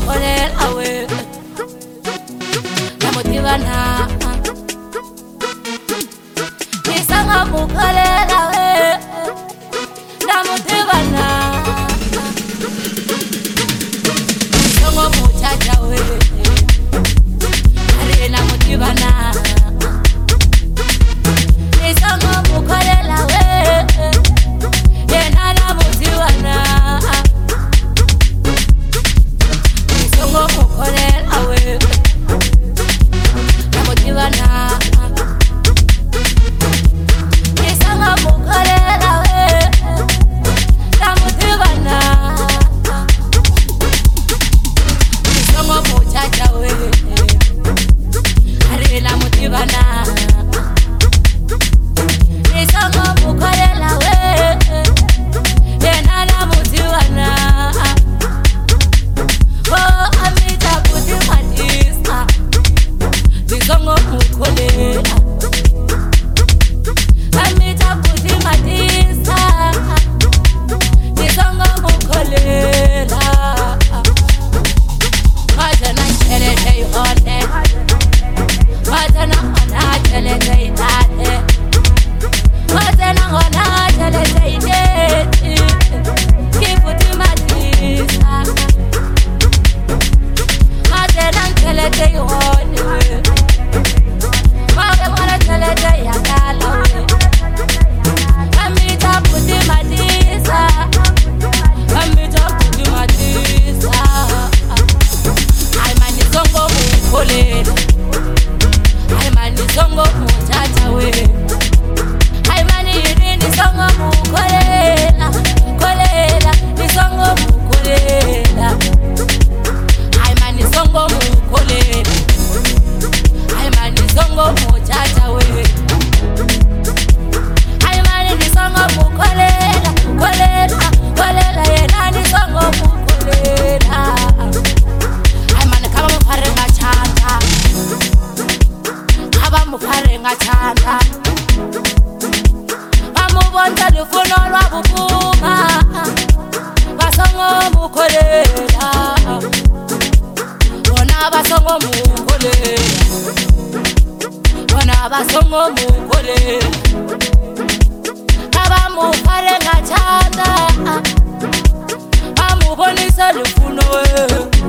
mukholela we namutivana nisanga mukholela we namutivana songo muchacha we ari namutivana nisanga mukholela we yena namutivana nisongo mukholela we namutivana nisanga mukholela we namutivana nisongo muchacha we ari namutivana nisongo mukholela we yena namutivana oh amita kuti matisa nisongo mukholela amita kuti matisa nisongo mukholela matana chelete yone matana ona chelete inate matana ona chelete inate kifuti matisa matana chelete yone matana chelete yakala amita kuti matisa amita kuti matisa aimani songo mukholela aimani songo muchacha we aimani yini songo mukholela kholela nisongo mukholela aimani songo mukholela aimani songo muchacha we aimani nisongo mukholela kholela kholela yena nisongo mukholela aimani kaba mufare ngachanda kaba mufare ngachanda bamubonza lufuno lwabupuma basongo mukholela bona basongo mukholela bona basongo mukholela kaba mufare ngachanda bamubonisa lufuno we